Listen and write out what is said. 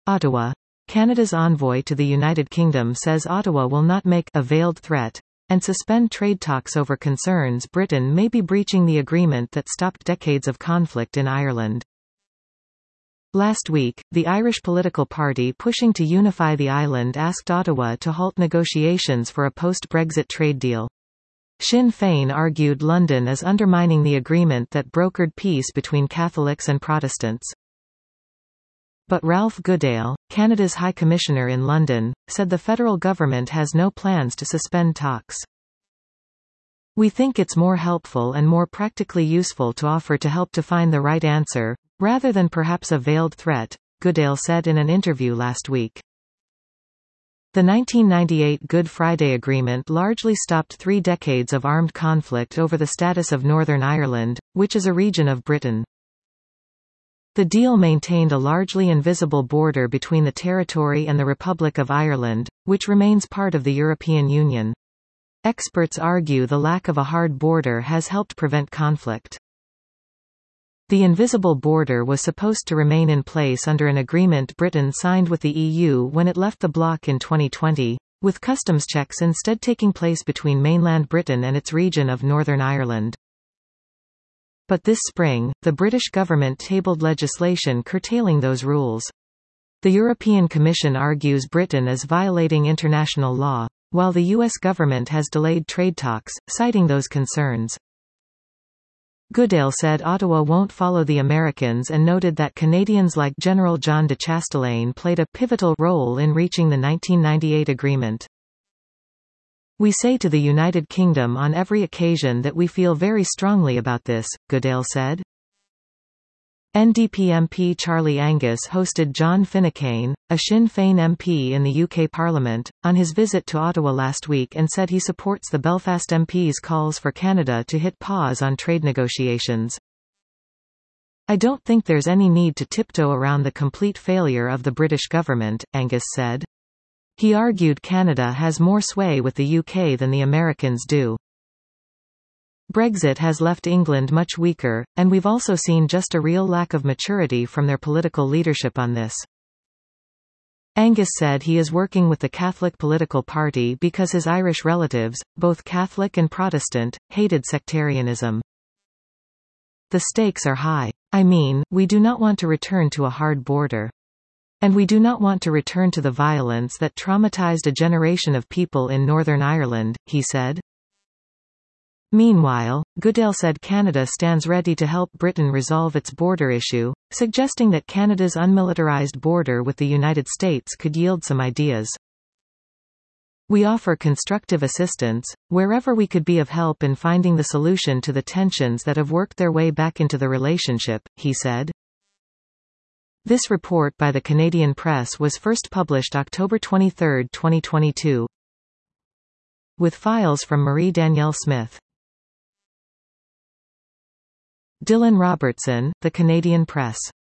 Ottawa. Canada's envoy to the United Kingdom says Ottawa will not make a veiled threat and suspend trade talks over concerns Britain may be breaching the agreement that stopped decades of conflict in Ireland. Last week, the Irish political party pushing to unify the island asked Ottawa to halt negotiations for a post-Brexit trade deal. Sinn Féin argued London is undermining the agreement that brokered peace between Catholics and Protestants. But Ralph Goodale, Canada's High Commissioner in London, said the federal government has no plans to suspend talks. "We think it's more helpful and more practically useful to offer to help to find the right answer, rather than perhaps a veiled threat," Goodale said in an interview last week. The 1998 Good Friday Agreement largely stopped 3 decades of armed conflict over the status of Northern Ireland, which is a region of Britain. The deal maintained a largely invisible border between the territory and the Republic of Ireland, which remains part of the European Union. Experts argue the lack of a hard border has helped prevent conflict. The invisible border was supposed to remain in place under an agreement Britain signed with the EU when it left the bloc in 2020, with customs checks instead taking place between mainland Britain and its region of Northern Ireland. But this spring, the British government tabled legislation curtailing those rules. The European Commission argues Britain is violating international law, while the US government has delayed trade talks, citing those concerns. Goodale said Ottawa won't follow the Americans and noted that Canadians like General John de Chastelain played a pivotal role in reaching the 1998 agreement. "We say to the United Kingdom on every occasion that we feel very strongly about this," Goodale said. NDP MP Charlie Angus hosted John Finucane, a Sinn Féin MP in the UK Parliament, on his visit to Ottawa last week and said he supports the Belfast MP's calls for Canada to hit pause on trade negotiations. "I don't think there's any need to tiptoe around the complete failure of the British government," Angus said. He argued Canada has more sway with the UK than the Americans do. "Brexit has left England much weaker, and we've also seen just a real lack of maturity from their political leadership on this." Angus said he is working with the Catholic political party because his Irish relatives, both Catholic and Protestant, hated sectarianism. "The stakes are high. I mean, we do not want to return to a hard border. And we do not want to return to the violence that traumatized a generation of people in Northern Ireland," he said. Meanwhile, Goodale said Canada stands ready to help Britain resolve its border issue, suggesting that Canada's unmilitarized border with the United States could yield some ideas. "We offer constructive assistance, wherever we could be of help in finding the solution to the tensions that have worked their way back into the relationship," he said. This report by the Canadian Press was first published October 23, 2022. With files from Marie Danielle Smith. Dylan Robertson, The Canadian Press.